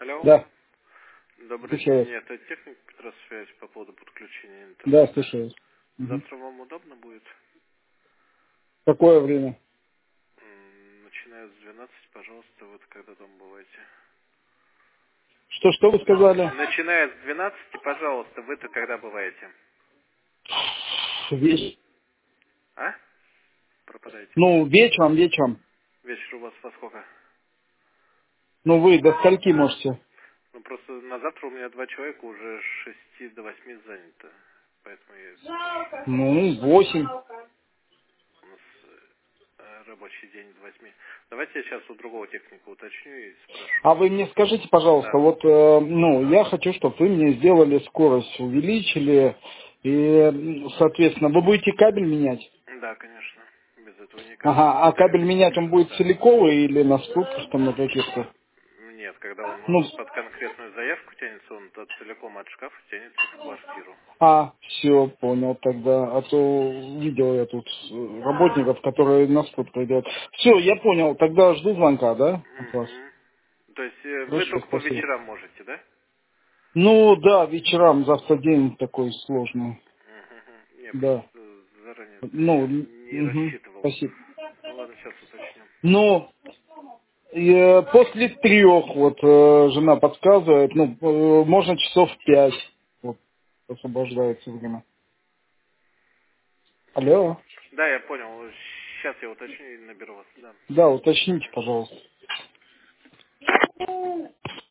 Алло, Да, добрый слушаю день. вас. Это техник Петросвязь по поводу подключения Да, интернета. слушаю вас. Мгм. Завтра вам удобно будет? Какое время? Начиная с 12, пожалуйста, вот когда там бываете. Что вы сказали? Начиная с 12, пожалуйста, вы-то когда бываете? Вечер. А? Пропадаете. Ну, вечером. Вечер у вас во сколько? Ну, вы до скольки можете? Ну, просто на завтра у меня 2 человека уже с 6 до 8 занято. Поэтому я спрашиваю. Ну, 8. У нас рабочий день до 8. Давайте я сейчас у другого техника уточню и спрошу. А вы мне скажите, пожалуйста, Да. вот, я хочу, чтобы вы мне сделали скорость, увеличили, и, соответственно, вы будете кабель менять? Да, конечно. Без этого никак. Ага, а кабель Ставим. менять он будет Да. силиковый или на скрутках там на каких-то? Нет, когда он Ну, под конкретную заявку тянется, он целиком от шкафа тянется в квартиру. все, понял тогда. А то видел я тут работников, которые на скрутках делают. Все, я понял. Тогда жду звонка, да, от вас? Мгм. То есть вы Хорошо, только по спасибо. вечерам можете, да? Ну да, вечерам, завтра день такой сложный. Мгм. Я Да. просто заранее Ну, не рассчитывал. спасибо. Ну ладно, сейчас уточню. Ну, после 3, вот жена подсказывает, можно часов в 5. Вот, освобождается время. Алло. Да, я понял. Сейчас я уточню и наберу вас. Да. Да, уточните, пожалуйста.